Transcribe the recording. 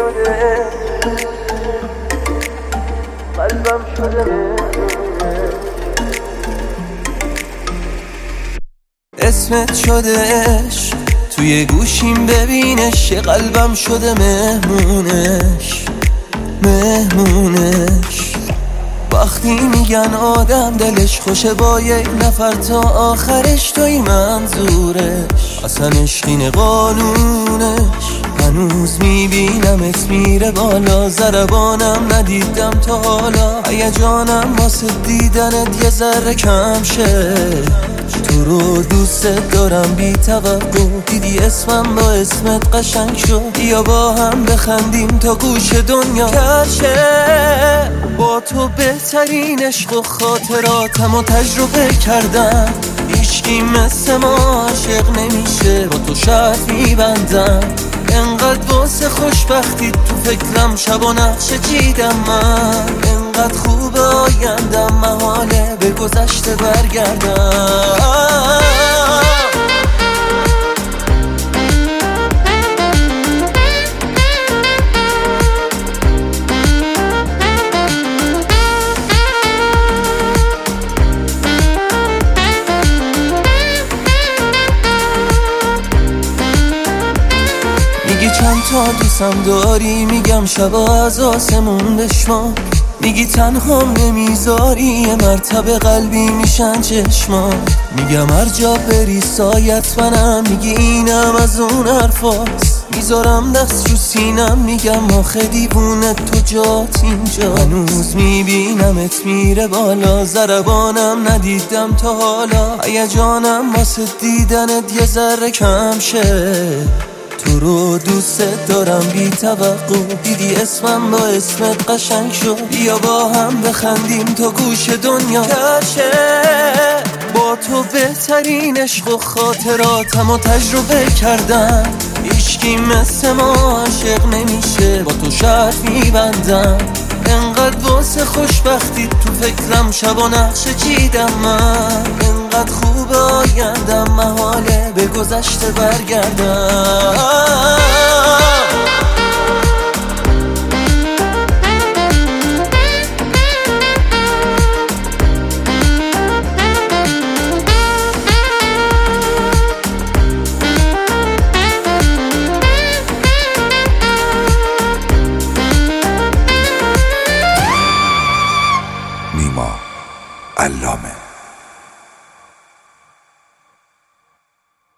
شده قلبم شده اسمت شدهش توی گوشیم ببینش یه قلبم شده مهمونش وقتی میگن آدم دلش خوشه با یک نفر تا آخرش توی منظورش اصلا عشقین قانونش هنوز میبینمت میره بالا ضربانم ندیدم تا حالا هیجانم واسه دیدنت یه ذره کم شه تو رو دوست دارم بی توقع دیدی اسمم با اسمت قشنگ شد یا با هم بخندیم تا گوش دنیا کشه با تو بهترین عشق و خاطراتم و تجربه کردم هیچکی مثل ما عاشق نمیشه با تو شرط میبندم انقدر واسه خوشبختی تو فکرم شب و نقشه چیدم من انقدر خوب آیندم محاله به گذشته برگردم میگی چند تا دوستم داری میگم شبا از آسمون بشمار میگی تنهام نمیذاری یه مرتبه قلبی میشن چشمان میگم هر جا بری سایت منم میگی اینم از اون حرفاست میذارم دست رو سینم میگم آخه دیوونه تو جات اینجا هنوز میبینمت میره بالا ضربانم ندیدم تا حالا هیجانم واسه دیدنت یه ذره کم شه تو رو دوست دارم بی توقع دیدی اسمم با اسمت قشنگ شد بیا با هم بخندیم تا گوش دنیا کشه با تو بهترین عشق و خاطراتم و تجربه کردم هیچکی مثل ما عاشق نمیشه با تو شرط میبندم انقدر واسه خوشبختی تو فکرم شب و نقشه چیدم من انقدر خوب آیندم محاله به گذشته برگردم